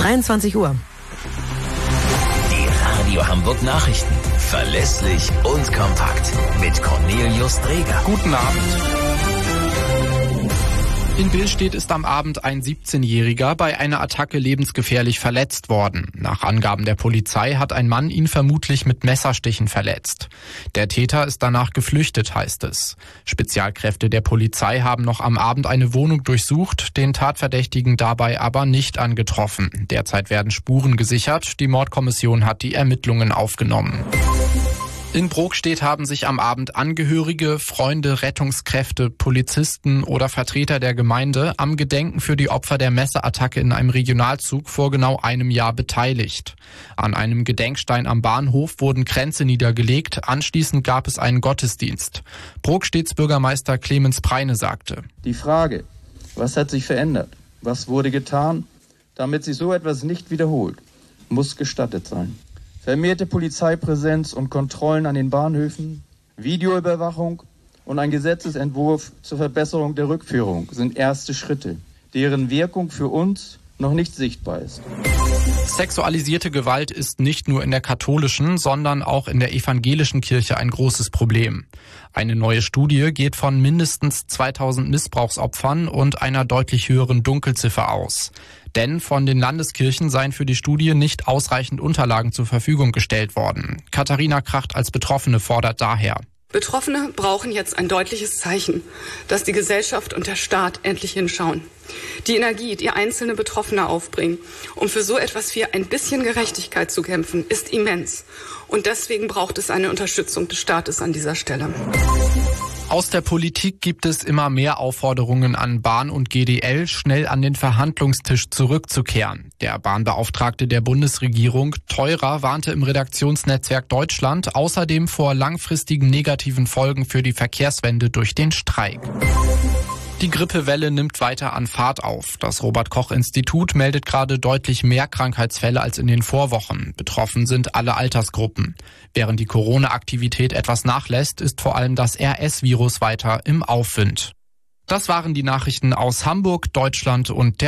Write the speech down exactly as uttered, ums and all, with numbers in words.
dreiundzwanzig Uhr. Die Radio Hamburg Nachrichten. Verlässlich und kompakt. Mit Cornelius Dreger. Guten Abend. In Billstedt ist am Abend ein siebzehnjähriger bei einer Attacke lebensgefährlich verletzt worden. Nach Angaben der Polizei hat ein Mann ihn vermutlich mit Messerstichen verletzt. Der Täter ist danach geflüchtet, heißt es. Spezialkräfte der Polizei haben noch am Abend eine Wohnung durchsucht, den Tatverdächtigen dabei aber nicht angetroffen. Derzeit werden Spuren gesichert. Die Mordkommission hat die Ermittlungen aufgenommen. In Brokstedt haben sich am Abend Angehörige, Freunde, Rettungskräfte, Polizisten oder Vertreter der Gemeinde am Gedenken für die Opfer der Messerattacke in einem Regionalzug vor genau einem Jahr beteiligt. An einem Gedenkstein am Bahnhof wurden Kränze niedergelegt, anschließend gab es einen Gottesdienst. Brokstedts Bürgermeister Clemens Preine sagte: Die Frage, was hat sich verändert, was wurde getan, damit sich so etwas nicht wiederholt, muss gestattet sein. Vermehrte Polizeipräsenz und Kontrollen an den Bahnhöfen, Videoüberwachung und ein Gesetzesentwurf zur Verbesserung der Rückführung sind erste Schritte, deren Wirkung für uns noch nicht sichtbar ist. Sexualisierte Gewalt ist nicht nur in der katholischen, sondern auch in der evangelischen Kirche ein großes Problem. Eine neue Studie geht von mindestens zweitausend Missbrauchsopfern und einer deutlich höheren Dunkelziffer aus. Denn von den Landeskirchen seien für die Studie nicht ausreichend Unterlagen zur Verfügung gestellt worden. Katharina Kracht als Betroffene fordert daher: Betroffene brauchen jetzt ein deutliches Zeichen, dass die Gesellschaft und der Staat endlich hinschauen. Die Energie, die einzelne Betroffene aufbringen, um für so etwas wie ein bisschen Gerechtigkeit zu kämpfen, ist immens. Und deswegen braucht es eine Unterstützung des Staates an dieser Stelle. Aus der Politik gibt es immer mehr Aufforderungen an Bahn und G D L, schnell an den Verhandlungstisch zurückzukehren. Der Bahnbeauftragte der Bundesregierung, Theurer, warnte im Redaktionsnetzwerk Deutschland außerdem vor langfristigen negativen Folgen für die Verkehrswende durch den Streik. Die Grippewelle nimmt weiter an Fahrt auf. Das Robert-Koch-Institut meldet gerade deutlich mehr Krankheitsfälle als in den Vorwochen. Betroffen sind alle Altersgruppen. Während die Corona-Aktivität etwas nachlässt, ist vor allem das R S-Virus weiter im Aufwind. Das waren die Nachrichten aus Hamburg, Deutschland und der